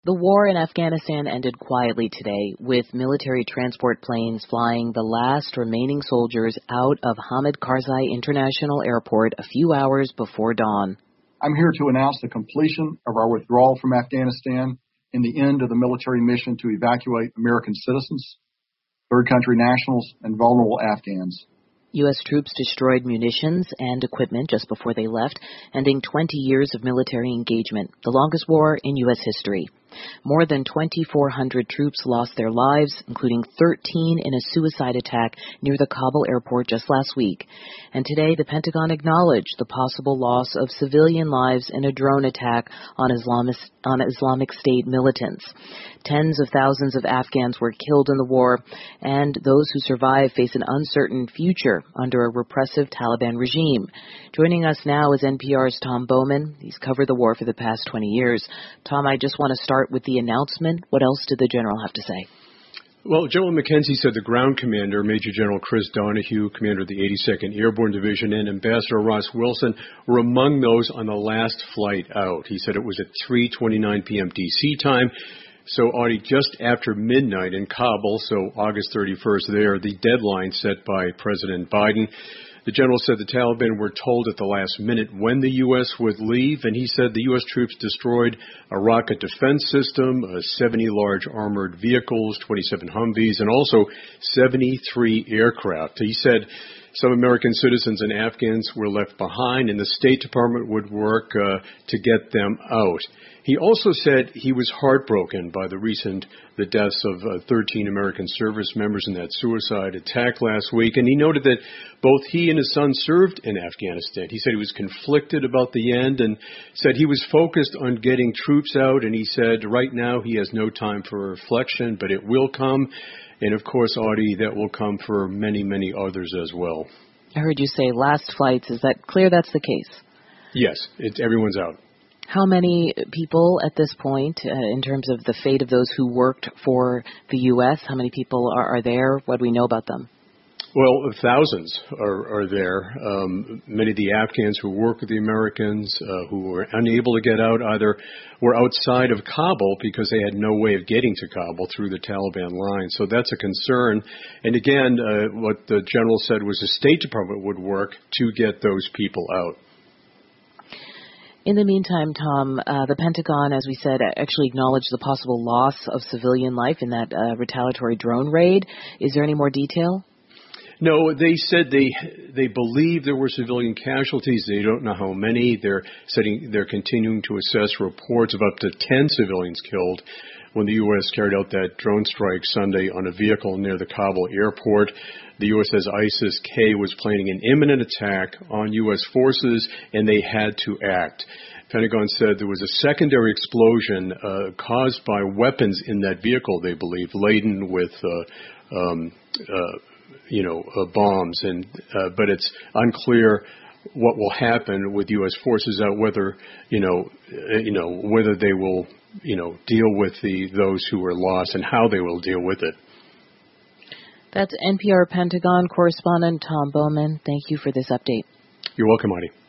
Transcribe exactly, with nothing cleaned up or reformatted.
The war in Afghanistan ended quietly today, with military transport planes flying the last remaining soldiers out of Hamid Karzai International Airport a few hours before dawn. I'm here to announce the completion of our withdrawal from Afghanistan and the end of the military mission to evacuate American citizens, third country nationals, and vulnerable Afghans. U S troops destroyed munitions and equipment just before they left, ending twenty years of military engagement, the longest war in U S history. More than twenty-four hundred troops lost their lives, including thirteen in a suicide attack near the Kabul airport just last week. And today, the Pentagon acknowledged the possible loss of civilian lives in a drone attack on Islamic, on Islamic State militants. Tens of thousands of Afghans were killed in the war, and those who survive face an uncertain future under a repressive Taliban regime. Joining us now is N P R's Tom Bowman. He's covered the war for the past twenty years. Tom, I just want to start with the announcement. What else did the general have to say? Well, General McKenzie said the ground commander, Major General Chris Donahue, commander of the eighty-second Airborne Division, and Ambassador Ross Wilson were among those on the last flight out. He said it was at three twenty-nine p.m. D C time. So, Audie, just after midnight in Kabul, so August thirty-first there, the deadline set by President Biden. The general said the Taliban were told at the last minute when the U S would leave, and he said the U S troops destroyed a rocket defense system, uh, seventy large armored vehicles, twenty-seven Humvees, and also seventy-three aircraft. He said some American citizens and Afghans were left behind, and the State Department would work uh, to get them out. He also said he was heartbroken by the recent the deaths of uh, thirteen American service members in that suicide attack last week, and he noted that both he and his son served in Afghanistan. He said he was conflicted about the end and said he was focused on getting troops out, and he said right now he has no time for reflection, but it will come. And, of course, Audie, that will come for many, many others as well. I heard you say last flights. Is that clear that's the case? Yes, it's, everyone's out. How many people at this point, uh, in terms of the fate of those who worked for the U S, how many people are, are there? What do we know about them? Well, thousands are, are there. Um, many of the Afghans who work with the Americans, uh, who were unable to get out, either were outside of Kabul because they had no way of getting to Kabul through the Taliban line. So that's a concern. And again, uh, what the general said was the State Department would work to get those people out. In the meantime, Tom, uh, the Pentagon, as we said, actually acknowledged the possible loss of civilian life in that uh, retaliatory drone raid. Is there any more detail? No, they said they they believe there were civilian casualties. They don't know how many. They're setting, they're continuing to assess reports of up to ten civilians killed when the U S carried out that drone strike Sunday on a vehicle near the Kabul airport. The U S says ISIS-K was planning an imminent attack on U S forces, and they had to act. Pentagon said there was a secondary explosion uh, caused by weapons in that vehicle, they believe, laden with uh, um, uh, you know, uh, bombs, and uh, but it's unclear what will happen with U S forces out, whether you know, uh, you know, whether they will, you know, deal with the those who were lost and how they will deal with it. That's N P R Pentagon correspondent Tom Bowman. Thank you for this update. You're welcome, Audie.